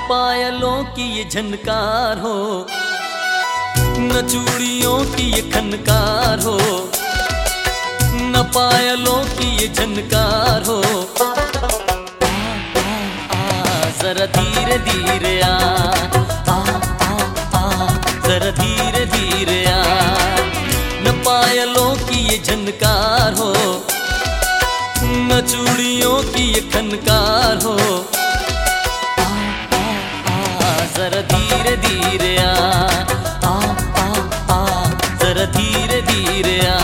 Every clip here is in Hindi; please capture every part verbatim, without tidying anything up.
पायलों की ये झनकार हो, न चूड़ियों की ये खनकार हो, न पायलों की ये झनकार हो। आ, आ, जरा धीरे धीरे आ, आ, आ, आ, जरा धीरे धीरे आ। न पायलों की ये झनकार हो, न चूड़ियों की ये खनकार हो। जरा धीरे धीरे आ, आ, आ, आ, जरा धीरे धीरे आ।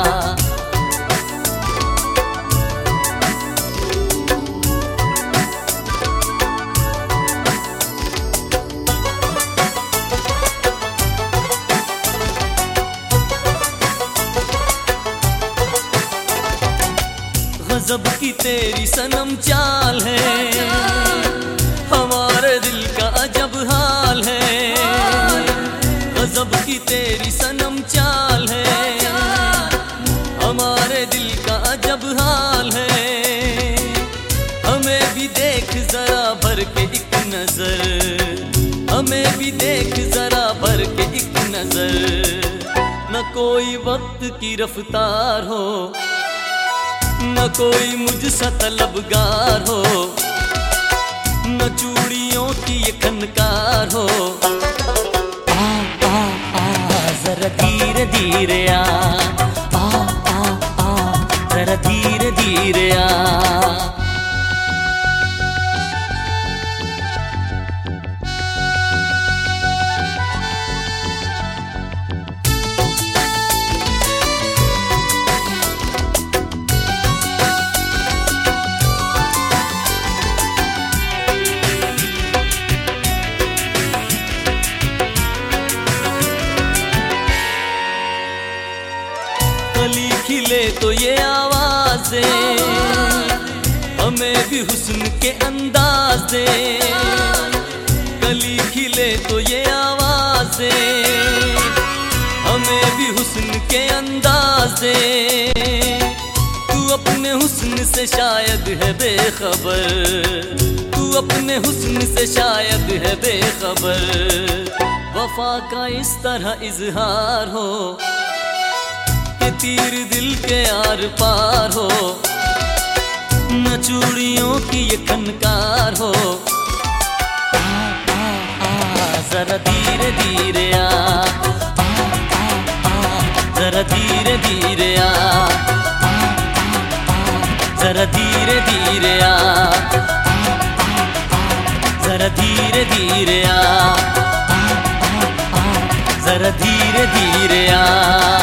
गजब की तेरी सनम चाल है, हमारे दिल का अजब हाल है। गजब की तेरी सनम चाल है, हमारे दिल का अजब हाल है। हमें भी देख जरा भर के एक नजर, हमें भी देख जरा भर के एक नजर। न कोई वक्त की रफ्तार हो, न कोई मुझसा तलबगार हो, न चूड़ियों की ये खनकार हो। आ, आ, आ, जरा धीरे धीरे आ, आ, आ, आ, जरा धीरे धीरे आ। कली खिले तो ये आवाज़ें हमें भी हुस्न के अंदाज दे। कली खिले तो ये आवाज़ें हमें भी हुस्न के अंदाज दे। तू अपने हुस्न से शायद है बेखबर, तू अपने हुस्न से शायद है बेखबर। वफा का इस तरह इजहार हो कि तीर दिल के आर पार हो, न चूड़ियों की ये खनकार हो। आ, आ, आ, जरा धीरे धीरे आ, आ, आ, आ, जरा धीरे धीरे आ, आ, आ, आ, जरा धीरे धीरे आ, आ, आ, आ, जरा धीरे धीरे आ, आ, आ, आ, जरा धीरे धीरे आ।